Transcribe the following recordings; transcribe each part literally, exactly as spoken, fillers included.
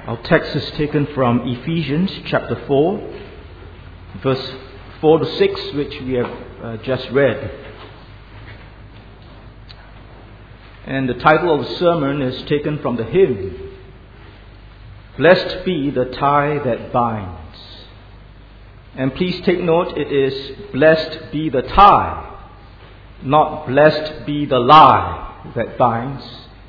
Our text is taken from Ephesians chapter four, verse four to six, which we have uh, just read. And the title of the sermon is taken from the hymn, "Blessed be the tie that binds." And please take note, it is "blessed be the tie," not "blessed be the lie that binds."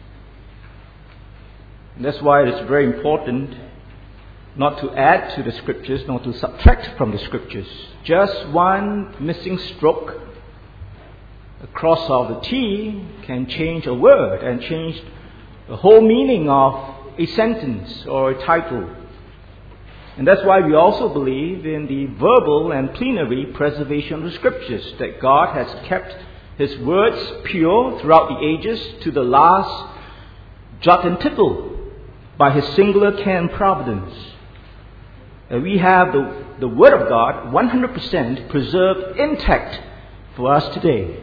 And that's why it is very important not to add to the scriptures, not to subtract from the scriptures. Just one missing stroke, a cross of the T, can change a word and change the whole meaning of a sentence or a title. And that's why we also believe in the verbal and plenary preservation of the scriptures, that God has kept His words pure throughout the ages to the last jot and tittle by His singular care and providence. And we have the, the Word of God one hundred percent preserved intact for us today.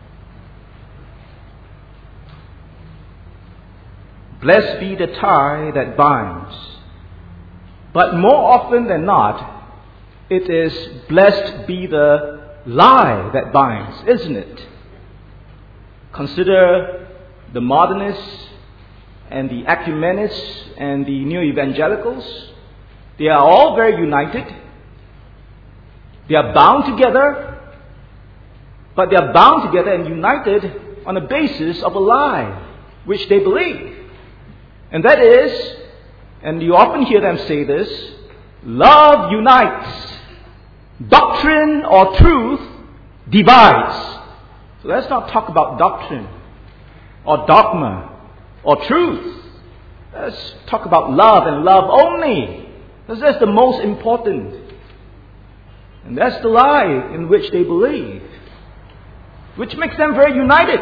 Blessed be the tie that binds. But more often than not, it is blessed be the lie that binds, isn't it? Consider the modernists and the ecumenists and the new evangelicals. They are all very united. They are bound together, but they are bound together and united on the basis of a lie which they believe. And that is, and you often hear them say this, love unites, doctrine or truth divides. So let's not talk about doctrine or dogma or truth. Let's talk about love and love only, because that's the most important. And that's the lie in which they believe, which makes them very united.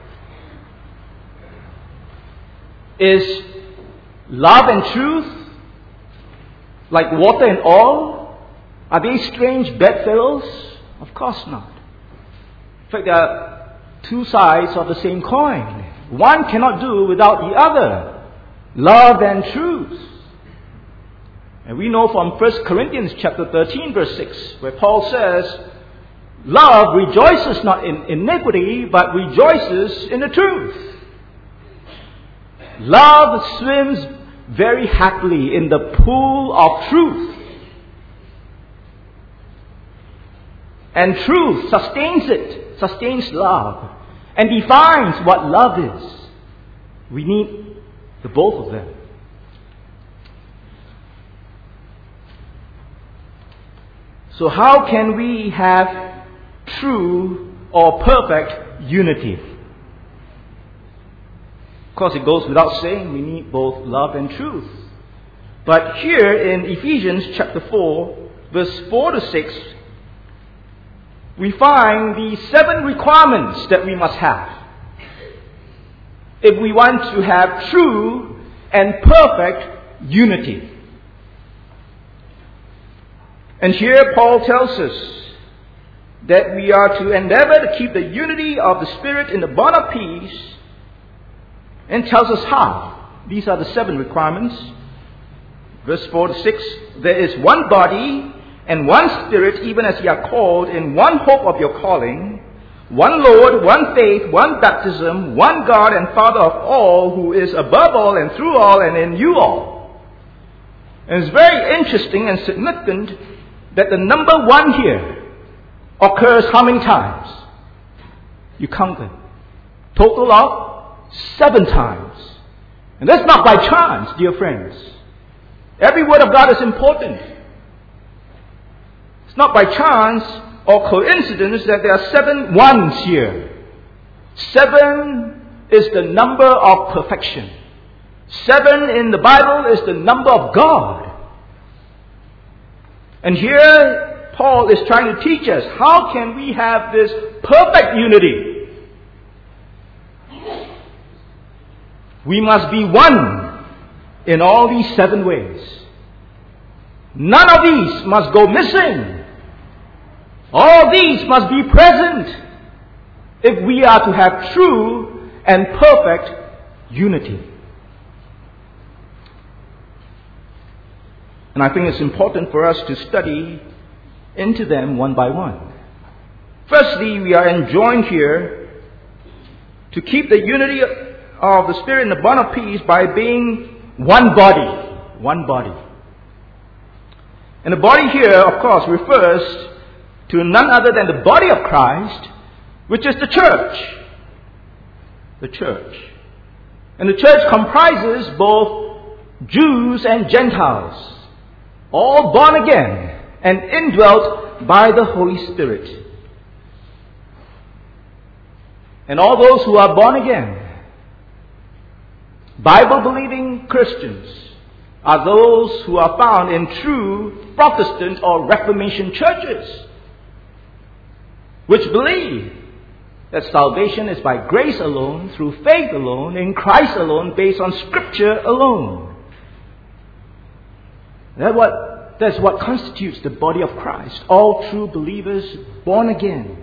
Is love and truth like water and oil? Are they strange bedfellows? Of course not. In fact, they are two sides of the same coin. One cannot do without the other. Love and truth. And we know from First Corinthians chapter thirteen, verse six, where Paul says, love rejoices not in iniquity, but rejoices in the truth. Love swims very happily in the pool of truth. And truth sustains it, sustains love, and defines what love is. We need the both of them. So how can we have true or perfect unity? Of course, it goes without saying we need both love and truth. But here in Ephesians chapter four, verse four to six, we find the seven requirements that we must have if we want to have true and perfect unity. And here Paul tells us that we are to endeavor to keep the unity of the Spirit in the bond of peace, and tells us how. These are the seven requirements. Verse four to six, there is one body and one Spirit, even as ye are called in one hope of your calling, one Lord, one faith, one baptism, one God and Father of all, who is above all and through all and in you all. And it's very interesting and significant that the number one here occurs how many times? You count them. Total of seven times. And that's not by chance, dear friends. Every word of God is important. It's not by chance or coincidence that there are seven ones here. Seven is the number of perfection. Seven in the Bible is the number of God. And here Paul is trying to teach us, how can we have this perfect unity? We must be one in all these seven ways. None of these must go missing. All these must be present if we are to have true and perfect unity. And I think it's important for us to study into them one by one. Firstly, we are enjoined here to keep the unity of the Spirit in the bond of peace by being one body. One body. And the body here, of course, refers to none other than the body of Christ, which is the church. The church. And the church comprises both Jews and Gentiles, all born again and indwelt by the Holy Spirit. And all those who are born again, Bible-believing Christians, are those who are found in true Protestant or Reformation churches, which believe that salvation is by grace alone, through faith alone, in Christ alone, based on Scripture alone. That what, that's what constitutes the body of Christ. All true believers born again,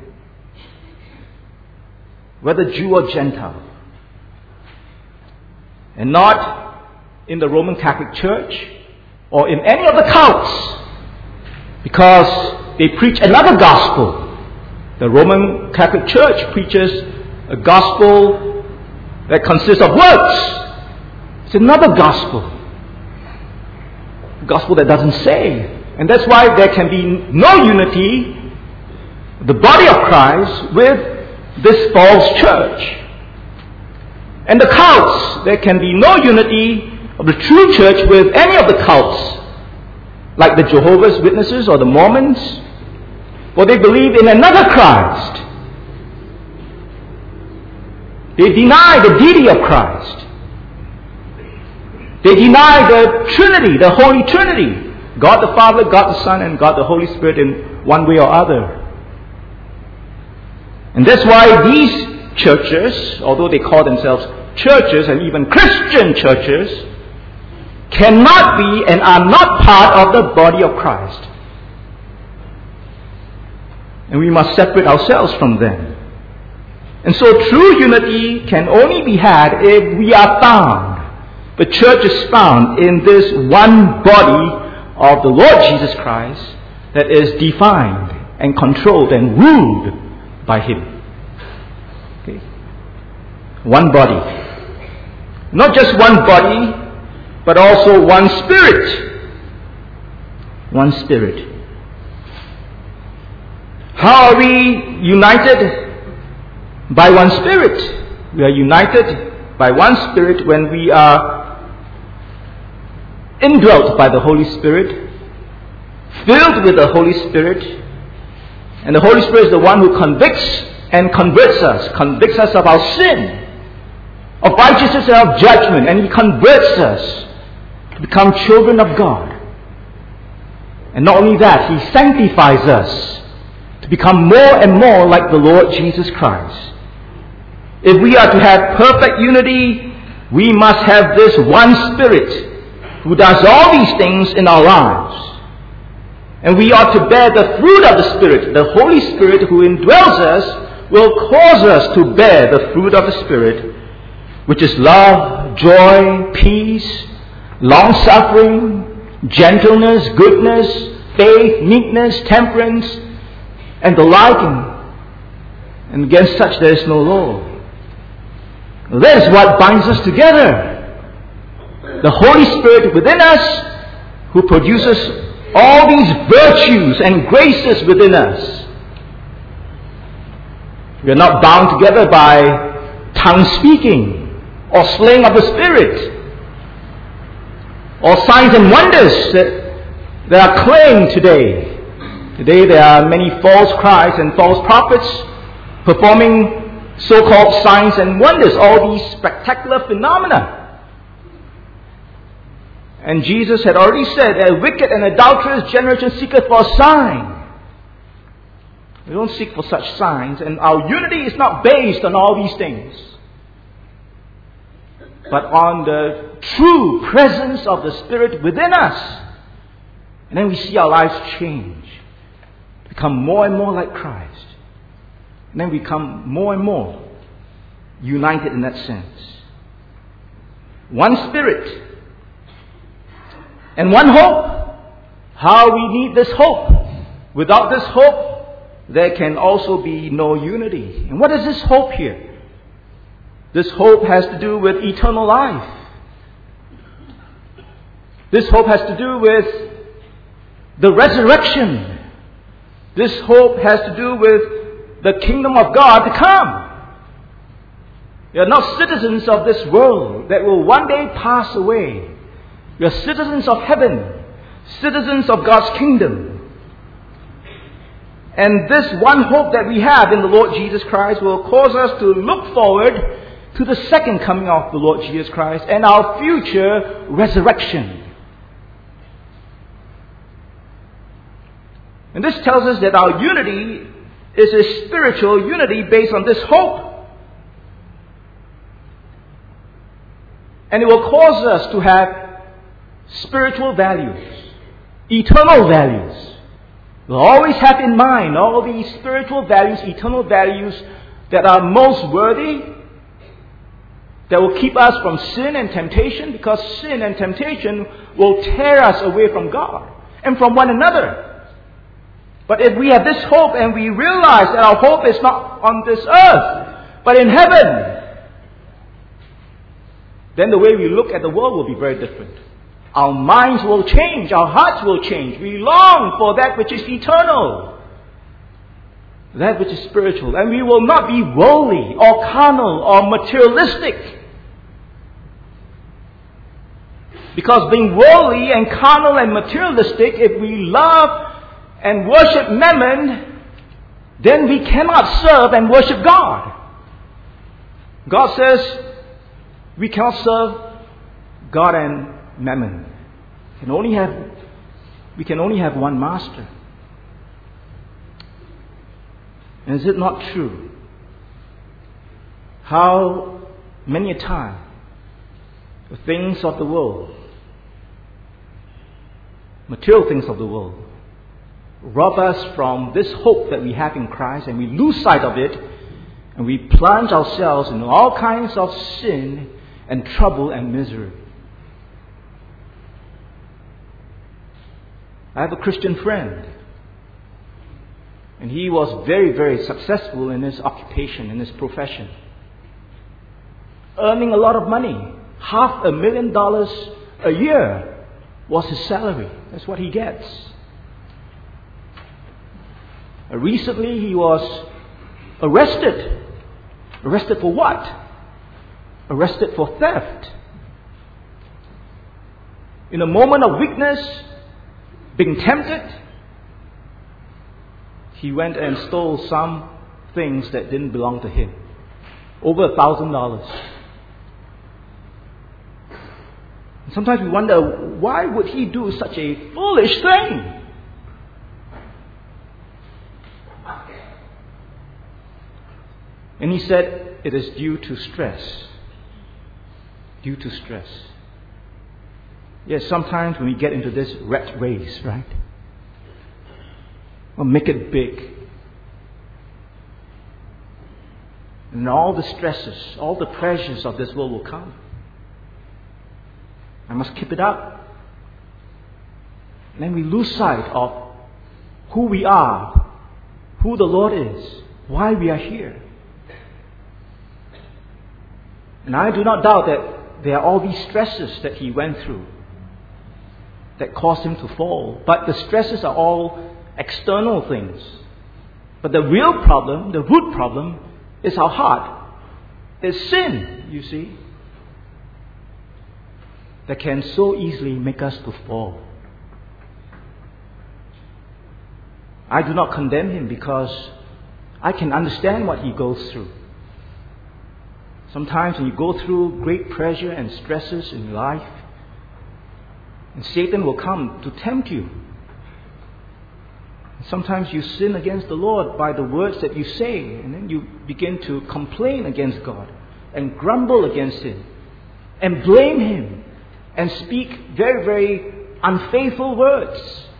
whether Jew or Gentile. And not in the Roman Catholic Church or in any of the cults, because they preach another gospel. The Roman Catholic Church preaches a gospel that consists of works. It's another gospel. A gospel that doesn't save. And that's why there can be no unity, the body of Christ, with this false church. And the cults, there can be no unity of the true church with any of the cults, like the Jehovah's Witnesses or the Mormons, for they believe in another Christ. They deny the deity of Christ. They deny the Trinity, the Holy Trinity, God the Father, God the Son, and God the Holy Spirit in one way or other. And that's why these churches, although they call themselves churches and even Christian churches, cannot be and are not part of the body of Christ. And we must separate ourselves from them. And so true unity can only be had if we are found, the church is found in this one body of the Lord Jesus Christ that is defined and controlled and ruled by Him. Okay? One body. Not just one body, but also one Spirit. One Spirit. How are we united? By one Spirit. We are united by one Spirit when we are indwelt by the Holy Spirit, filled with the Holy Spirit, and the Holy Spirit is the one who convicts and converts us, convicts us of our sin, of righteousness and of judgment, and He converts us to become children of God. And not only that, He sanctifies us to become more and more like the Lord Jesus Christ. If we are to have perfect unity, we must have this one Spirit who does all these things in our lives. And we ought to bear the fruit of the Spirit. The Holy Spirit who indwells us will cause us to bear the fruit of the Spirit, which is love, joy, peace, long-suffering, gentleness, goodness, faith, meekness, temperance, and the liking. And against such there is no law. That is what binds us together. The Holy Spirit within us, who produces all these virtues and graces within us. We are not bound together by tongue speaking or slaying of the Spirit or signs and wonders that, that are claimed today. Today there are many false Christs and false prophets performing so-called signs and wonders, all these spectacular phenomena. And Jesus had already said, a wicked and adulterous generation seeketh for a sign. We don't seek for such signs, and our unity is not based on all these things, but on the true presence of the Spirit within us. And then we see our lives change, become more and more like Christ. And then we become more and more united in that sense. One Spirit and one hope how we need this hope. Without this hope, there can also be no unity. And what is this hope here? This hope has to do with eternal life. This hope has to do with the resurrection. This hope has to do with the kingdom of God to come. We are not citizens of this world that will one day pass away. We are citizens of heaven, citizens of God's kingdom. And this one hope that we have in the Lord Jesus Christ will cause us to look forward to the second coming of the Lord Jesus Christ and our future resurrection. And this tells us that our unity is a spiritual unity based on this hope. And it will cause us to have spiritual values, eternal values. We'll always have in mind all these spiritual values, eternal values that are most worthy, that will keep us from sin and temptation, because sin and temptation will tear us away from God and from one another. But if we have this hope and we realize that our hope is not on this earth, but in heaven, then the way we look at the world will be very different. Our minds will change. Our hearts will change. We long for that which is eternal, that which is spiritual. And we will not be worldly or carnal or materialistic. Because being worldly and carnal and materialistic, if we love and worship mammon, then we cannot serve and worship God. God says we cannot serve God and mammon. Can only have, we can only have one master. And is it not true? How many a time the things of the world, material things of the world, rob us from this hope that we have in Christ, and we lose sight of it, and we plunge ourselves in all kinds of sin and trouble and misery. I have a Christian friend, and he was very, very successful in his occupation, in his profession, earning a lot of money. Half a million dollars a year was his salary. That's what he gets. Recently he was arrested. Arrested for what? Arrested for theft. In a moment of weakness, being tempted, he went and stole some things that didn't belong to him. Over a thousand dollars. Sometimes we wonder, why would he do such a foolish thing? And he said it is due to stress. Due to stress. Yes, sometimes when we get into this rat race, right? We'll make it big. And all the stresses, all the pressures of this world will come. I must keep it up. And then we lose sight of who we are, who the Lord is, why we are here. And I do not doubt that there are all these stresses that he went through that caused him to fall. But the stresses are all external things. But the real problem, the root problem, is our heart. It's sin, you see, that can so easily make us to fall. I do not condemn him because I can understand what he goes through. Sometimes when you go through great pressure and stresses in life, and Satan will come to tempt you. Sometimes you sin against the Lord by the words that you say, and then you begin to complain against God and grumble against Him and blame Him and speak very, very unfaithful words,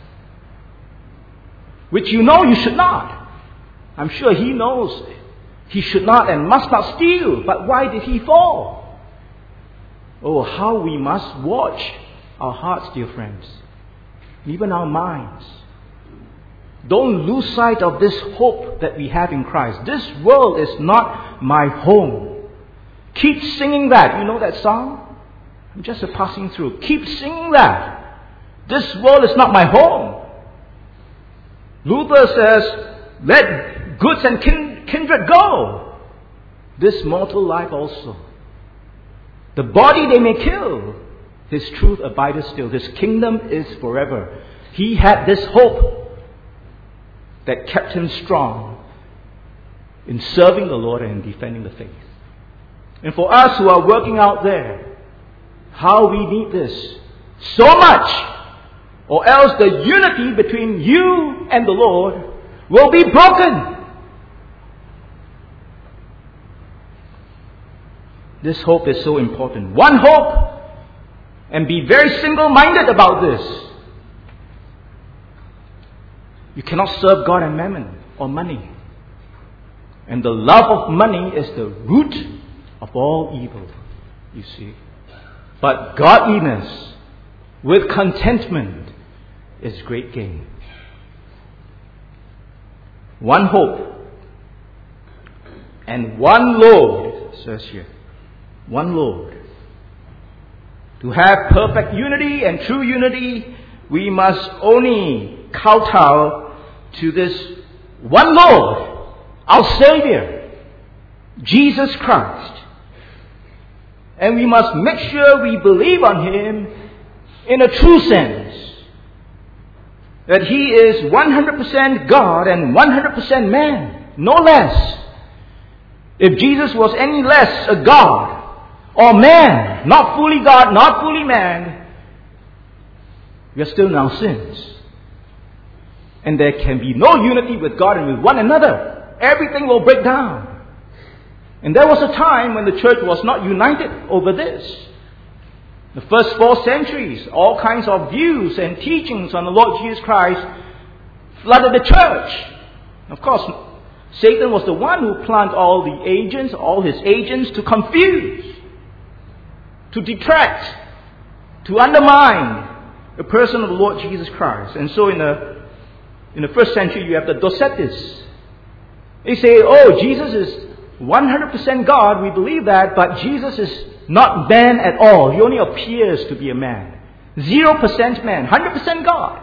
which you know you should not. I'm sure he knows he should not and must not steal, but why did he fall? Oh, how we must watch our hearts, dear friends. even our minds. Don't lose sight of this hope that we have in Christ. This world is not my home. Keep singing that. You know that song? I'm just a passing through. Keep singing that. This world is not my home. Luther says, let goods and kin- kindred go. This mortal life also. The body they may kill. His truth abideth still. His kingdom is forever. He had this hope that kept him strong in serving the Lord and in defending the faith. And for us who are working out there, how we need this so much, or else the unity between you and the Lord will be broken. This hope is so important. One hope, and be very single-minded about this. You cannot serve God and mammon or money. And the love of money is the root of all evil, you see. But godliness with contentment is great gain. One hope and one Lord, it says here. One Lord. To have perfect unity and true unity, we must only kowtow to this one Lord, our Savior, Jesus Christ. And we must make sure we believe on Him in a true sense. That He is one hundred percent God and one hundred percent man, no less. If Jesus was any less a God or man, not fully God, not fully man, we are still in our sins. And there can be no unity with God and with one another. Everything will break down. And there was a time when the church was not united over this. The first four centuries, all kinds of views and teachings on the Lord Jesus Christ flooded the church. Of course, Satan was the one who planted all the agents, all his agents to confuse, to detract, to undermine the person of the Lord Jesus Christ. And so in the In the first century, you have the Docetis. They say, oh, Jesus is one hundred percent God. We believe that, but Jesus is not man at all. He only appears to be a man. Zero percent man, one hundred percent God.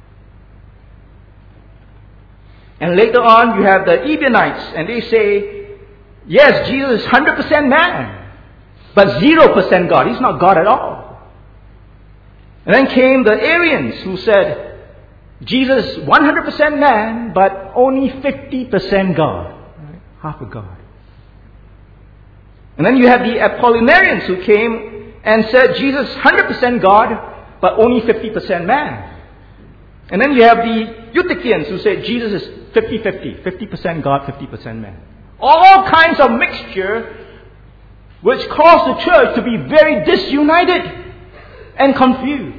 And later on, you have the Ebionites, and they say, yes, Jesus is one hundred percent man, but zero percent God. He's not God at all. And then came the Arians, who said, Jesus, one hundred percent man, but only fifty percent God. Right? Half a God. And then you have the Apollinarians who came and said Jesus, one hundred percent God, but only fifty percent man. And then you have the Eutychians who say Jesus is fifty-fifty, fifty percent God, fifty percent man. All kinds of mixture which caused the church to be very disunited and confused.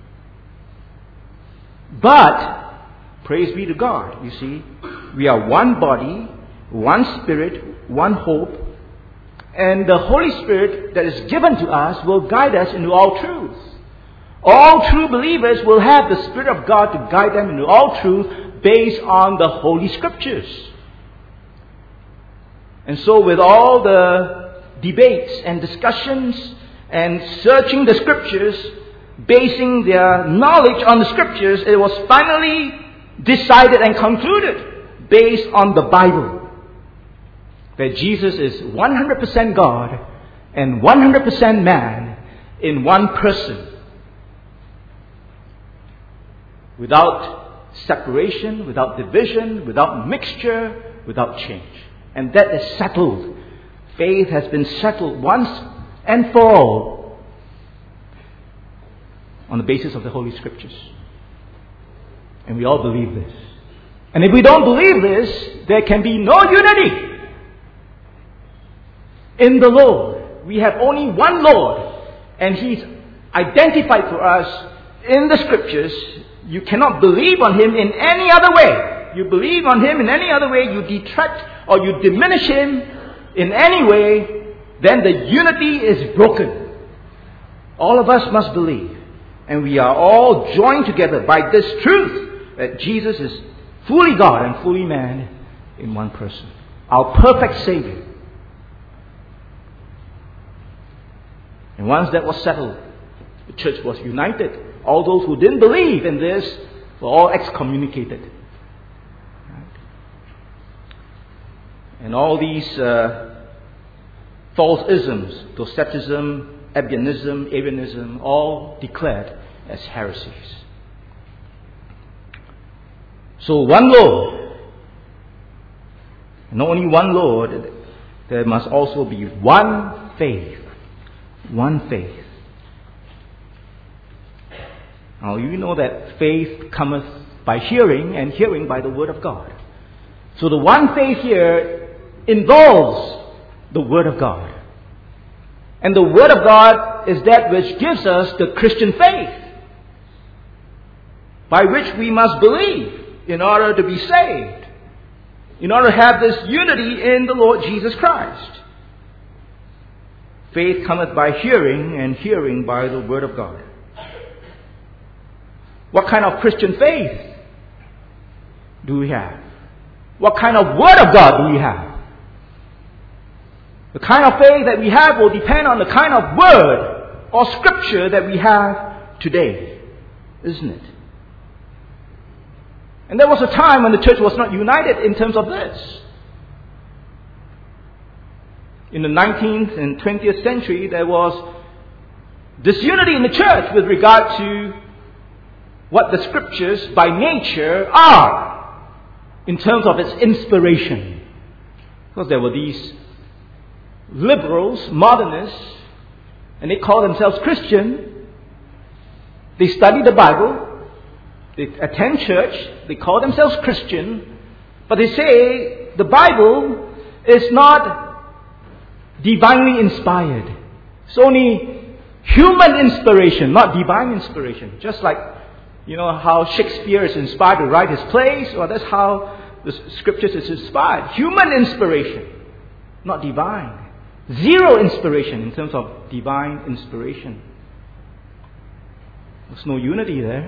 But, praise be to God, you see, we are one body, one Spirit, one hope, and the Holy Spirit that is given to us will guide us into all truth. All true believers will have the Spirit of God to guide them into all truth based on the Holy Scriptures. And so with all the debates and discussions and searching the Scriptures, basing their knowledge on the Scriptures, it was finally decided and concluded based on the Bible that Jesus is one hundred percent God and one hundred percent man in one person, without separation, without division, without mixture, without change. And that is settled. Faith has been settled once and for all on the basis of the Holy Scriptures. And we all believe this. And if we don't believe this, there can be no unity in the Lord. We have only one Lord, and He's identified for us in the Scriptures. You cannot believe on Him in any other way. You believe on Him in any other way, you detract or you diminish Him in any way, then the unity is broken. All of us must believe And we are all joined together by this truth that Jesus is fully God and fully man in one person. Our perfect Savior. And once that was settled, the church was united. All those who didn't believe in this were all excommunicated. Right? And all these uh, false isms, Docetism, Ebionism, Arianism, all declared as heresies. So one Lord, not only one Lord, there must also be one faith. One faith. Now you know that faith cometh by hearing, and hearing by the word of God. So the one faith here involves the word of God. And the word of God is that which gives us the Christian faith, by which we must believe in order to be saved, in order to have this unity in the Lord Jesus Christ. Faith cometh by hearing, and hearing by the word of God. What kind of Christian faith do we have? What kind of word of God do we have? The kind of faith that we have will depend on the kind of word or scripture that we have today, isn't it? And there was a time when the church was not united in terms of this. In the nineteenth and twentieth century, there was disunity in the church with regard to what the scriptures by nature are in terms of its inspiration. Because there were these liberals, modernists, and they call themselves Christian. They study the Bible, they attend church, they call themselves Christian, but they say the Bible is not divinely inspired. It's only human inspiration, not divine inspiration. Just like, you know, how Shakespeare is inspired to write his plays, or that's how the scriptures is inspired. Human inspiration, not divine. Zero inspiration in terms of divine inspiration. There's no unity there.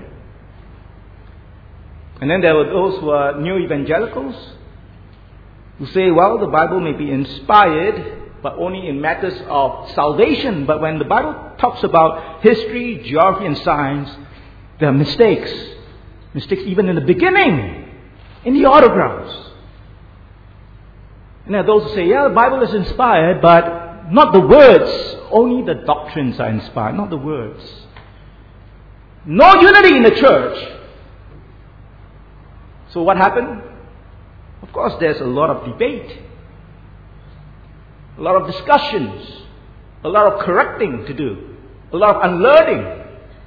And then there were those who are new evangelicals who say, well, the Bible may be inspired, but only in matters of salvation. But when the Bible talks about history, geography, and science, there are mistakes. Mistakes even in the beginning, in the autographs. And there are those who say, yeah, the Bible is inspired, but not the words. Only the doctrines are inspired, not the words. No unity in the church. So what happened? Of course, there's a lot of debate. A lot of discussions, a lot of correcting to do, a lot of unlearning.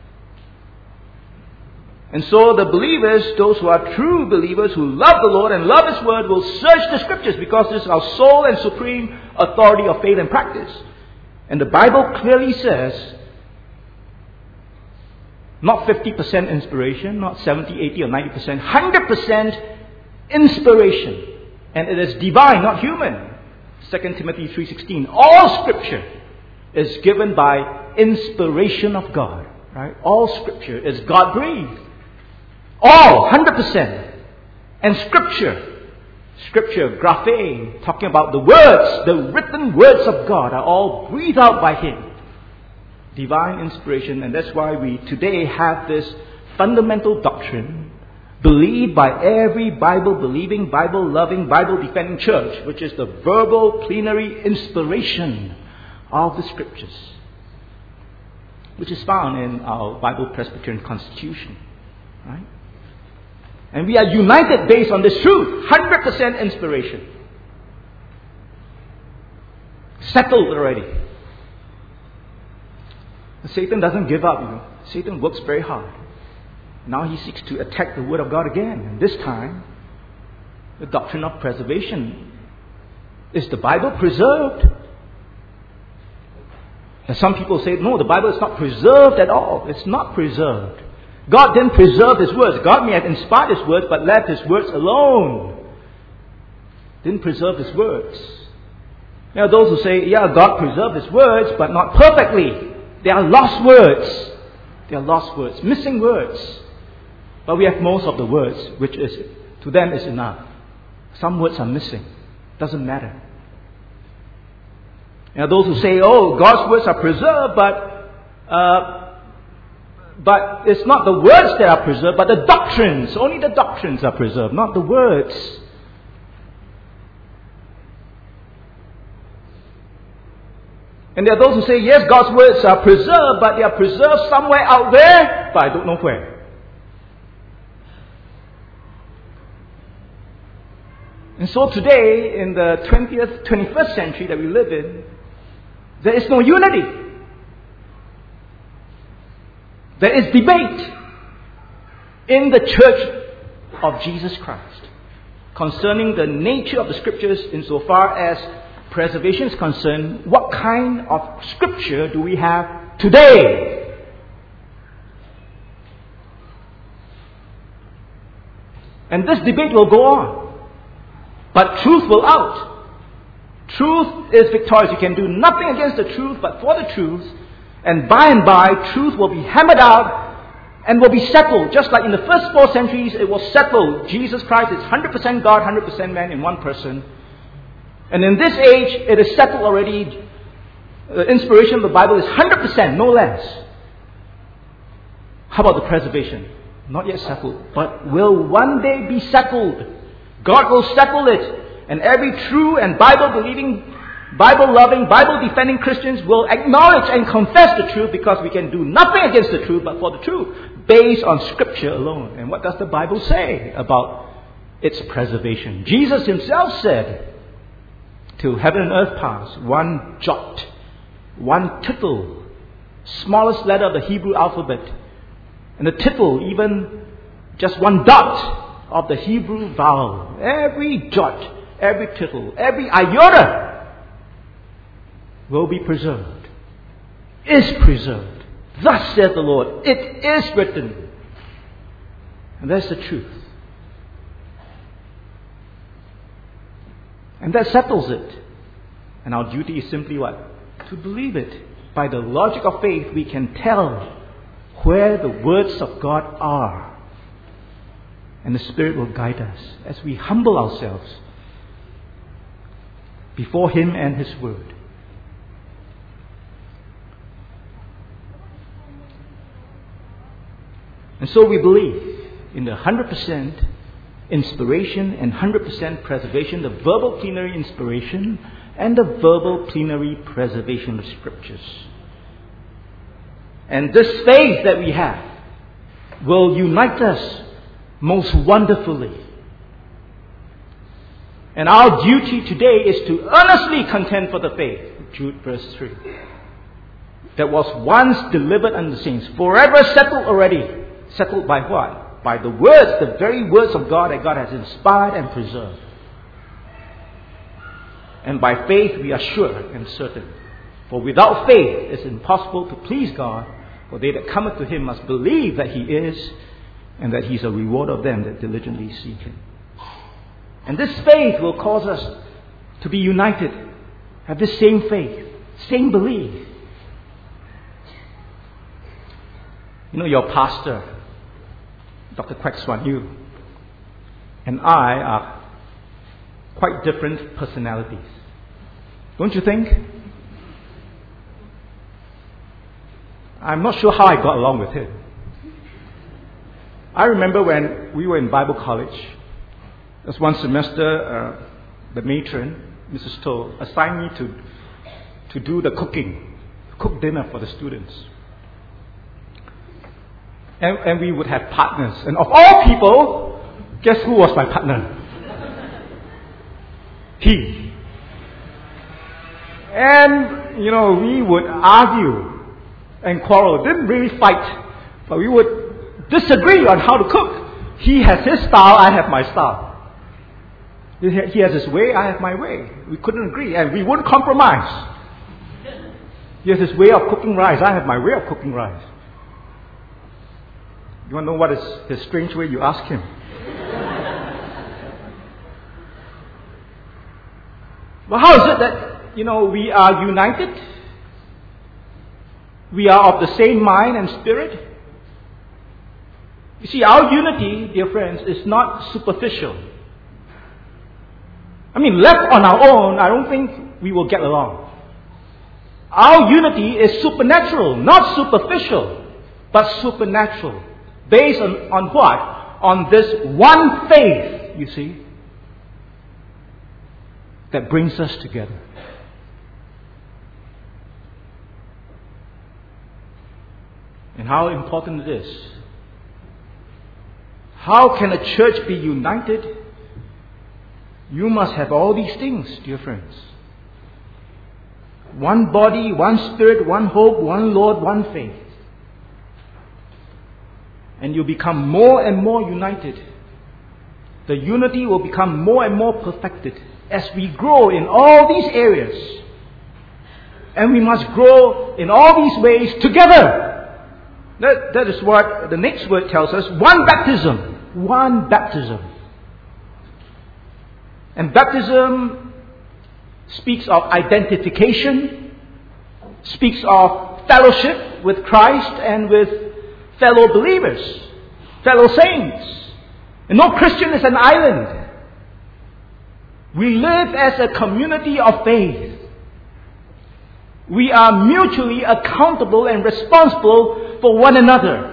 And so the believers, those who are true believers, who love the Lord and love His Word, will search the Scriptures, because this is our sole and supreme authority of faith and practice. And the Bible clearly says, not fifty percent inspiration, not seventy, eighty or ninety percent, one hundred percent inspiration. And it is divine, not human. Second Timothy three sixteen. All Scripture is given by inspiration of God. Right? All Scripture is God-breathed. All, one hundred percent. And Scripture, Scripture, graphe, talking about the words, the written words of God, are all breathed out by Him. Divine inspiration. And that's why we today have this fundamental doctrine believed by every Bible-believing, Bible-loving, Bible-defending church, which is the verbal plenary inspiration of the Scriptures, which is found in our Bible Presbyterian Constitution. Right? And we are united based on this truth. one hundred percent inspiration. Settled already. Satan doesn't give up. You know. Satan works very hard. Now he seeks to attack the Word of God again. And this time, the doctrine of preservation. Is the Bible preserved? And some people say, no, the Bible is not preserved at all. It's not preserved. God didn't preserve His words. God may have inspired His words, but left His words alone. Didn't preserve His words. There are those who say, yeah, God preserved His words, but not perfectly. They are lost words. They are lost words, missing words. But we have most of the words, which is, to them is enough. Some words are missing. Doesn't matter. There are those who say, oh, God's words are preserved, but uh, but it's not the words that are preserved, but the doctrines. Only the doctrines are preserved, not the words. And there are those who say, yes, God's words are preserved, but they are preserved somewhere out there, but I don't know where. And so today, in the twentieth, twenty-first century that we live in, there is no unity. There is debate in the church of Jesus Christ concerning the nature of the scriptures insofar as preservation is concerned. What kind of scripture do we have today? And this debate will go on. But truth will out. Truth is victorious. You can do nothing against the truth but for the truth. And by and by, truth will be hammered out and will be settled. Just like in the first four centuries, it was settled. Jesus Christ is one hundred percent God, one hundred percent man in one person. And in this age, it is settled already. The inspiration of the Bible is one hundred percent, no less. How about the preservation? Not yet settled, but will one day be settled. God will settle it. And every true and Bible-believing, Bible-loving, Bible-defending Christians will acknowledge and confess the truth, because we can do nothing against the truth but for the truth, based on Scripture alone. And what does the Bible say about its preservation? Jesus himself said, till heaven and earth pass, one jot, one tittle, smallest letter of the Hebrew alphabet, and the tittle, even just one dot of the Hebrew vowel, every jot, every tittle, every iota will be preserved, is preserved. Thus saith the Lord, it is written. And that's the truth. And that settles it. And our duty is simply what? To believe it. By the logic of faith, we can tell where the words of God are. And the Spirit will guide us as we humble ourselves before Him and His Word. And so we believe in the one hundred percent inspiration and one hundred percent preservation, the verbal plenary inspiration and the verbal plenary preservation of Scriptures. And this faith that we have will unite us most wonderfully. And our duty today is to earnestly contend for the faith, Jude verse three, that was once delivered unto the saints, forever settled already. Settled by what? By the words, the very words of God that God has inspired and preserved. And by faith we are sure and certain. For without faith it is impossible to please God. For they that cometh to Him must believe that He is, and that He is a rewarder of them that diligently seek Him. And this faith will cause us to be united, have this same faith, same belief. You know, your pastor, Doctor Kwek Swan Yu, and I are quite different personalities. Don't you think? I'm not sure how I got along with him. I remember when we were in Bible college, there was one semester, uh, the matron, Missus To, assigned me to to do the cooking, cook dinner for the students. And, and we would have partners. And of all people, guess who was my partner? He. And, you know, we would argue and quarrel. Didn't really fight, but we would disagree on how to cook. He has his style, I have my style. He has his way, I have my way. We couldn't agree, and we wouldn't compromise. He has his way of cooking rice, I have my way of cooking rice. You want to know what is his strange way? You ask him. But how is it that, you know, we are united? We are of the same mind and spirit? You see, our unity, dear friends, is not superficial. I mean, left on our own, I don't think we will get along. Our unity is supernatural, not superficial, but supernatural. Based on, on what? On this one faith, you see, that brings us together. And how important it is. How can a church be united? You must have all these things, dear friends. One body, one spirit, one hope, one Lord, one faith. And you become more and more united. The unity will become more and more perfected as we grow in all these areas. And we must grow in all these ways together. That, that is what the next word tells us. One baptism. One baptism. And baptism speaks of identification, speaks of fellowship with Christ and with fellow believers, fellow saints. And no Christian is an island. We live as a community of faith. We are mutually accountable and responsible for one another.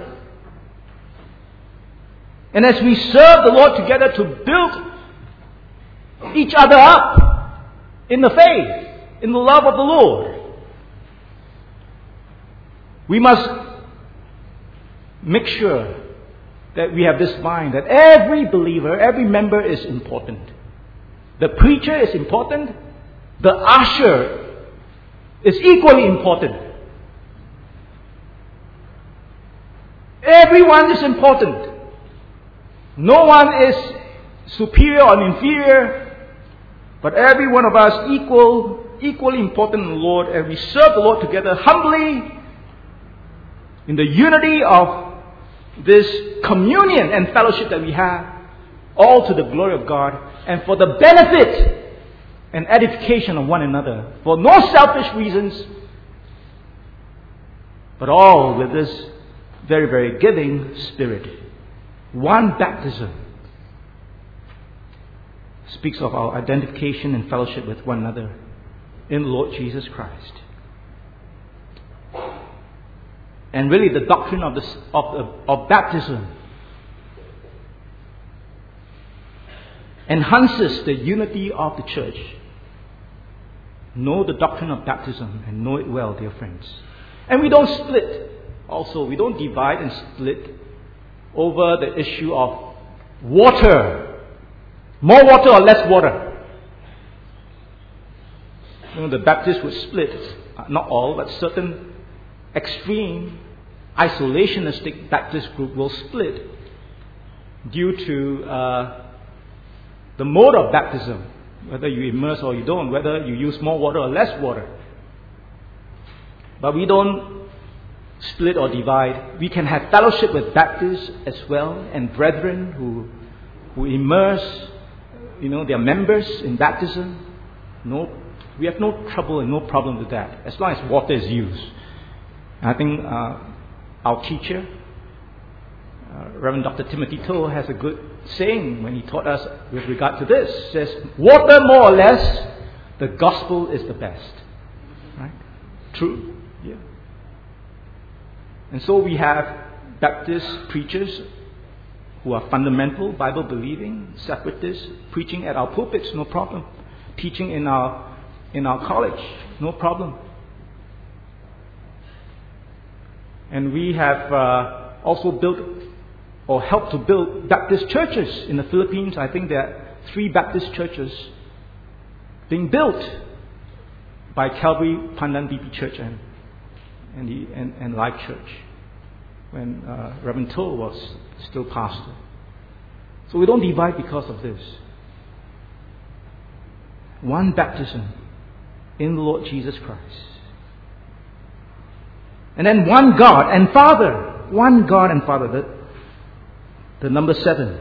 And as we serve the Lord together to build each other up in the faith, in the love of the Lord, we must make sure that we have this mind that every believer, every member is important. The preacher is important. The usher is equally important. Everyone is important. No one is superior or inferior, but every one of us equal, equally important in the Lord, and we serve the Lord together humbly in the unity of this communion and fellowship that we have, all to the glory of God and for the benefit and edification of one another, for no selfish reasons, but all with this very, very giving spirit. One baptism speaks of our identification and fellowship with one another in the Lord Jesus Christ. And really the doctrine of, this, of, of, of baptism enhances the unity of the church. Know the doctrine of baptism and know it well, dear friends. And we don't split. Also, we don't divide and split over the issue of water. More water or less water. You know, the Baptists would split, not all, but certain extreme isolationistic Baptist group will split due to uh, the mode of baptism, whether you immerse or you don't, whether you use more water or less water. But we don't split or divide. We can have fellowship with Baptists as well, and brethren who who immerse, you know, their members in baptism. No, we have no trouble and no problem with that, as long as water is used. I think uh, our teacher, uh, Reverend Doctor Timothy Toh, has a good saying when he taught us with regard to this. He says, water more or less, the gospel is the best. Right? True. Yeah. And so we have Baptist preachers who are fundamental, Bible-believing, separatists, preaching at our pulpits, no problem. Teaching in our in our college, no problem. And we have uh, also built or helped to build Baptist churches in the Philippines. I think there are three Baptist churches being built by Calvary Pandan B P Church and and, the, and, and Life Church when uh, Reverend Toh was still pastor. So we don't divide because of this. One baptism in the Lord Jesus Christ. And then one God and Father. One God and Father. The, the number seven.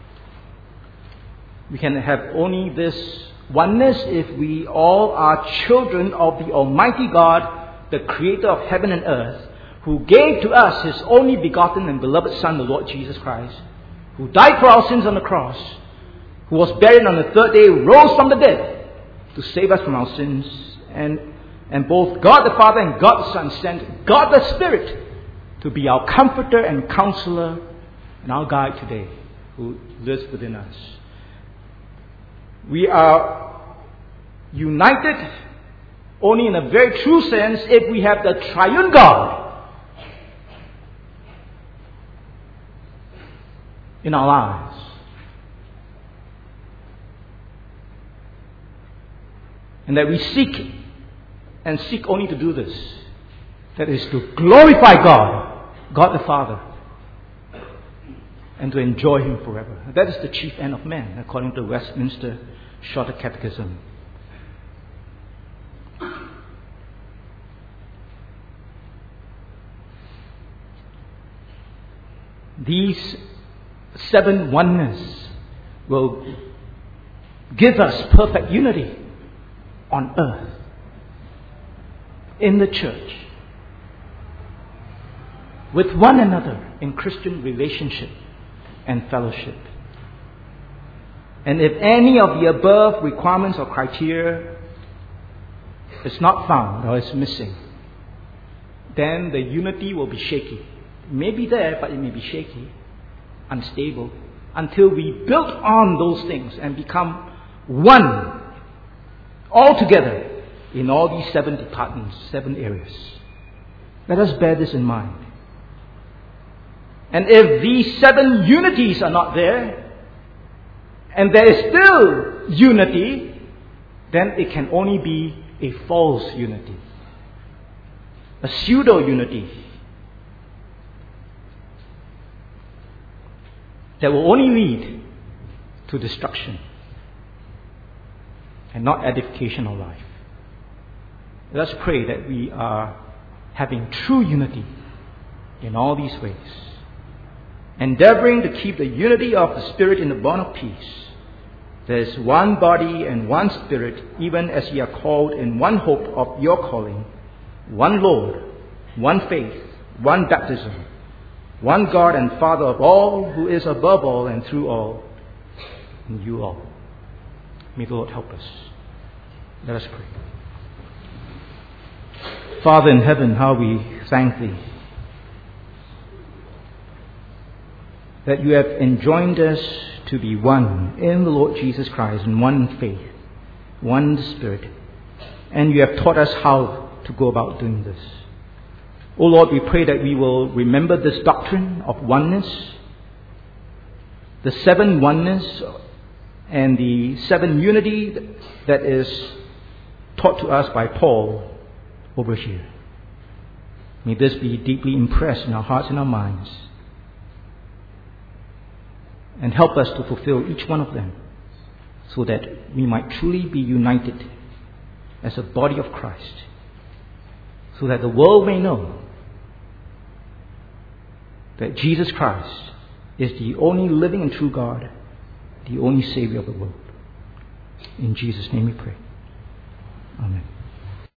We can have only this oneness if we all are children of the Almighty God, the Creator of heaven and earth, who gave to us His only begotten and beloved Son, the Lord Jesus Christ, who died for our sins on the cross, who was buried on the third day, rose from the dead to save us from our sins, and, and both God the Father and God the Son sent God the Spirit to be our comforter and counselor and our guide today, who lives within us. We are united only in a very true sense if we have the triune God in our lives. And that we seek, and seek only to do this. That is to glorify God, God the Father, and to enjoy Him forever. That is the chief end of man, according to Westminster Shorter Catechism. These seven oneness will give us perfect unity on earth, in the church, with one another in Christian relationship and fellowship. And if any of the above requirements or criteria is not found or is missing, then the unity will be shaky. It may be there, but it may be shaky, unstable, until we build on those things and become one altogether in all these seven departments, seven areas. Let us bear this in mind. And if these seven unities are not there, and there is still unity, then it can only be a false unity, a pseudo-unity that will only lead to destruction and not edification of life. Let us pray that we are having true unity in all these ways, endeavoring to keep the unity of the Spirit in the bond of peace. There is one body and one Spirit, even as ye are called in one hope of your calling, one Lord, one faith, one baptism, one God and Father of all, who is above all and through all, and you all. May the Lord help us. Let us pray. Father in heaven, how we thank Thee that You have enjoined us to be one in the Lord Jesus Christ, in one faith, one Spirit, and You have taught us how to go about doing this. O Lord, we pray that we will remember this doctrine of oneness, the seven oneness and the seven unity that is taught to us by Paul over here. May this be deeply impressed in our hearts and our minds, and help us to fulfill each one of them, so that we might truly be united as a body of Christ, so that the world may know that Jesus Christ is the only living and true God, the only Savior of the world. In Jesus' name we pray. Amen.